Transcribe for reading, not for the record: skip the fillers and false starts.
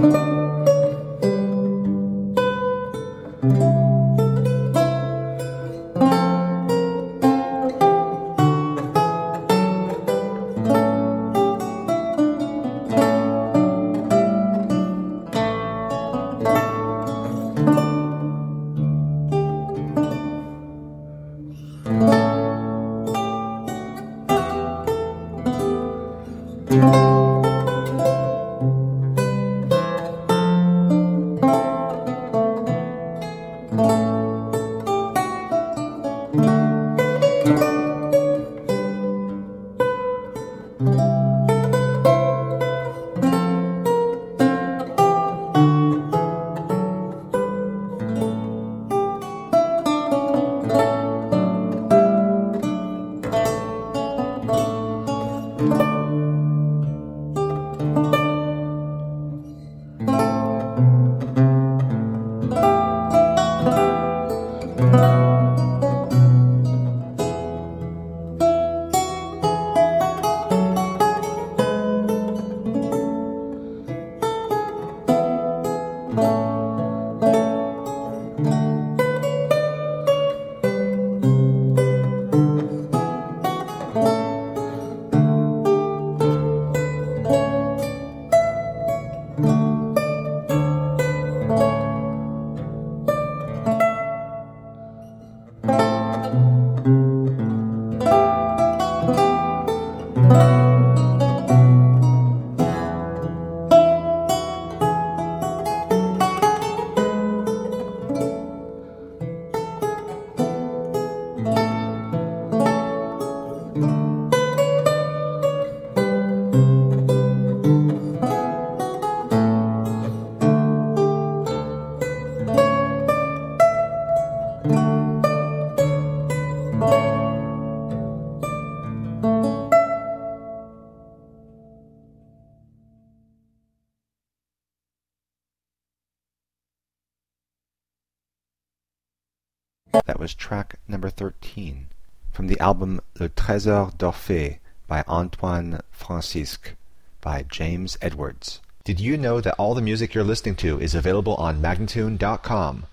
That was track number 13 from the album Le Trésor d'Orphée by Antoine Francisque by James Edwards. Did you know that all the music you're listening to is available on Magnatune.com?